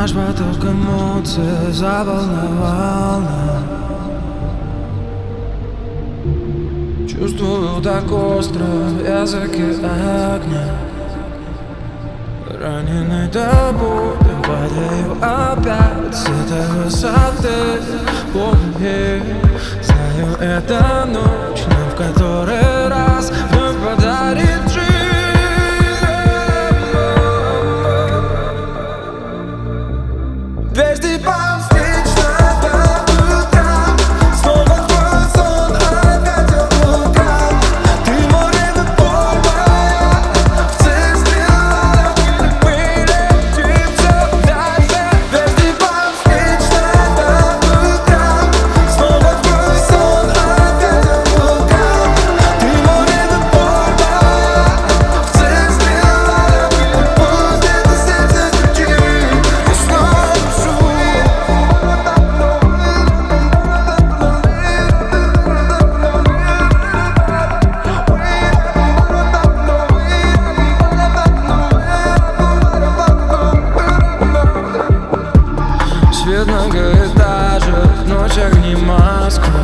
Наш поток эмоций заволновал нас. Чувствую так остро в языке огня. Раненый тобой, падаю опять с этой высоты. Знаю, это ночь, но в который раз вновь подарит жизнь. Дважды встречно по утрам, снова твой сон опять облакам. Ты море до полная, в центре мы летим все дальше. Дважды встречно по утрам, снова твой сон опять облакам. Ты море до полная, в центре пусть это сердце стучит. И снова свет многоэтажек, ночь огни Москвы.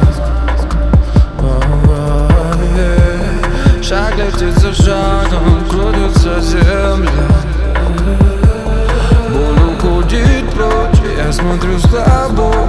Шаг летит за шагом, крутится земля. Боль уходит прочь, я смотрю с тобой.